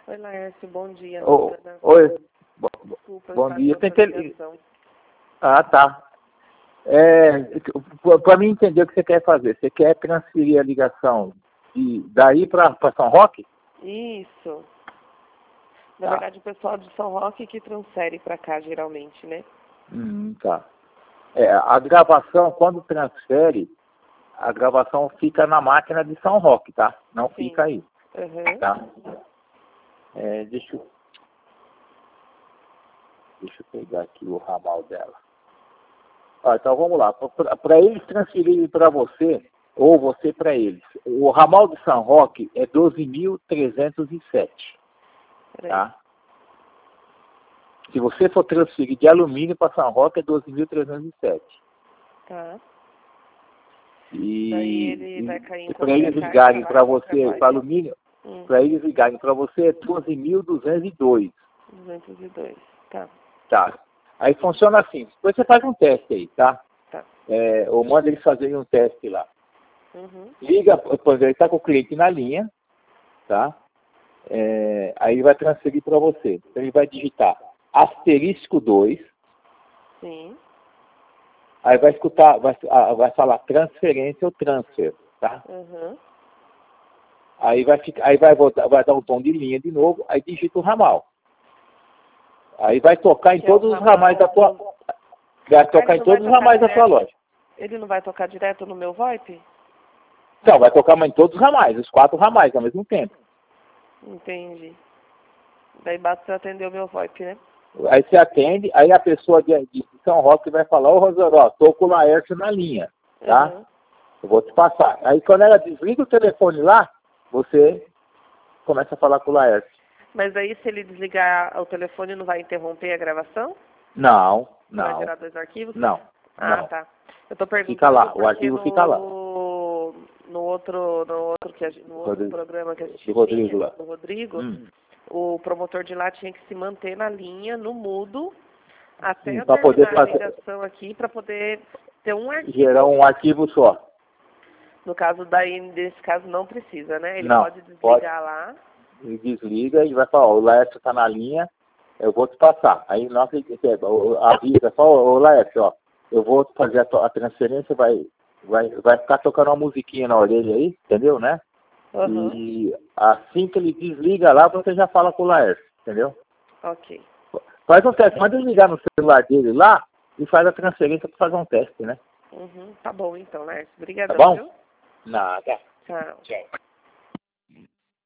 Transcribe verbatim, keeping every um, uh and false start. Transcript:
Oi, Laércio, bom dia. Oh, oi, Desculpa, bom dia. eu Tentei... Ah, tá. É, para mim entender o que você quer fazer, você quer transferir a ligação de, daí para São Roque? Isso. Na Tá. verdade, o pessoal de São Roque que transfere para cá, geralmente, né? Hum, tá. É, a gravação, quando transfere, a gravação fica na máquina de São Roque, tá? Não Sim. fica aí. Uhum. Tá? É, deixa eu... Deixa eu pegar aqui o ramal dela. Ah, então vamos lá. Para eles transferirem para você, ou você para eles, o ramal de São Roque é doze mil trezentos e sete. Tá? Se você for transferir de alumínio para São Roque, é doze mil trezentos e sete. Tá. E, Daí ele vai cair em e para eles qualquer ligarem caixa, para vai, você, vai. para alumínio, Hum. para eles ligarem para você é doze mil duzentos e dois. duzentos e dois. Tá. Tá. Aí funciona assim. Depois você faz um teste aí, tá? Tá. É, ou manda eles fazerem um teste lá. Uhum. Liga, por exemplo, ele está com o cliente na linha, tá? É, aí ele vai transferir para você. Então ele vai digitar asterisco dois. Sim. Aí vai escutar, vai, vai falar transferência ou transfer, tá? Uhum. Aí vai ficar, aí vai, voltar, vai dar um tom de linha de novo, aí digita o ramal. Aí vai tocar em Que é todos o os ramais da tua. do... Vai Ah, tocar ele em não vai todos os tocar ramais da sua direto? loja. Ele não vai tocar direto no meu VoIP? Então, vai tocar em todos os ramais, os quatro ramais ao mesmo tempo. Entendi. Daí basta você atender o meu VoIP, né? Aí você atende, aí a pessoa de, de São Roque vai falar, ô Rosoró, tô com o Laércio na linha, tá? Uhum. Eu vou te passar. Aí quando ela desliga o telefone lá, você começa a falar com o Laércio. Mas aí se ele desligar o telefone não vai interromper a gravação? Não, Não vai não, gerar dois arquivos? não, Ah, não. tá. Eu tô perguntando Fica lá, o porque arquivo no, fica lá. no outro, no outro, que a gente, no outro Rodrigo, programa que a gente do Rodrigo tinha, lá. do Rodrigo, Hum. o promotor de lá tinha que se manter na linha, no mudo, até eu Para poder terminar a fazer, ligação aqui, para poder ter um arquivo. gerar um arquivo só. No caso daí, nesse caso não precisa, né? Ele Não, pode desligar lá. Ele desliga e vai falar, ó, o Laércio está na linha, eu vou te passar. Aí nós avisa, só, ô Laércio, ó, eu vou fazer a, a transferência, vai, vai, vai ficar tocando uma musiquinha na orelha aí, entendeu, né? Uhum. E assim que ele desliga lá, você já fala com o Laércio, entendeu? Ok. Faz um teste, manda ele ligar no celular dele lá e faz a transferência para fazer um teste, né? Uhum. Tá bom então, Lércio. Tá Obrigadão, bom? viu? Nada. Tchau. Tchau.